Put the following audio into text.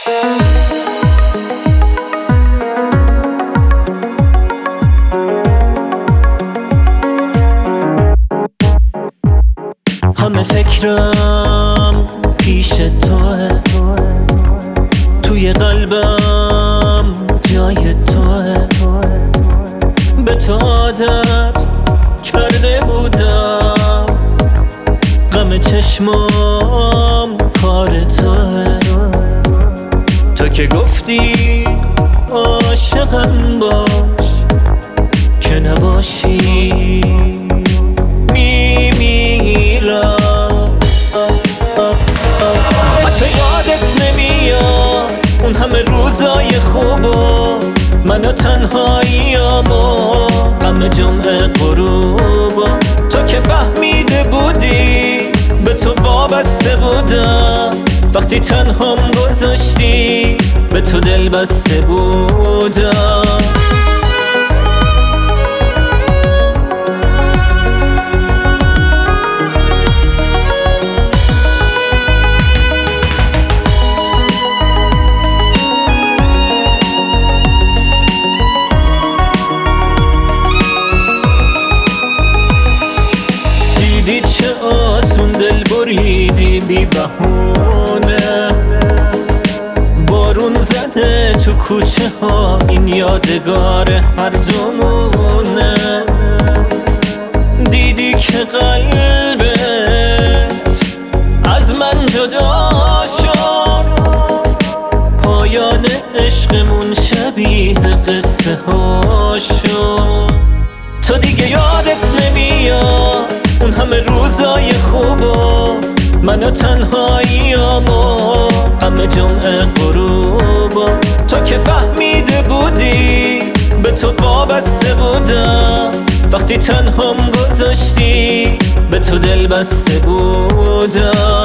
همه فکرم پیش توه، توی قلبم جای توه. به تو عادت کرده بودم، غم چشمام کار توه. تو که گفتی عاشقم باش، که نباشی میمیرم. حتی یادت نمیاد اون همه روزای خوبو، من و تنهاییامو، غم جمعه غروبو. تو که فهمیده بودی به تو وابسته بودم، وقتی تنهام گذاشتی به تو دل بسته بودم. دیدی چه آسون دل بریدی بی بهونه، بارون زده تو کوچه ها، این یادگار هر دومونه. دیدی که قلبت از من جدا شد، پایان عشقمون شبیه قصه ها شد. تو دیگه یادت نمیاد اون همه روزای خوبو، من و تنهاییامو، غم جمعه غروبو. تو که فهمیده بودی به تو وابسته بودم، وقتی تنهام گذاشتی به تو دل بسته بودم.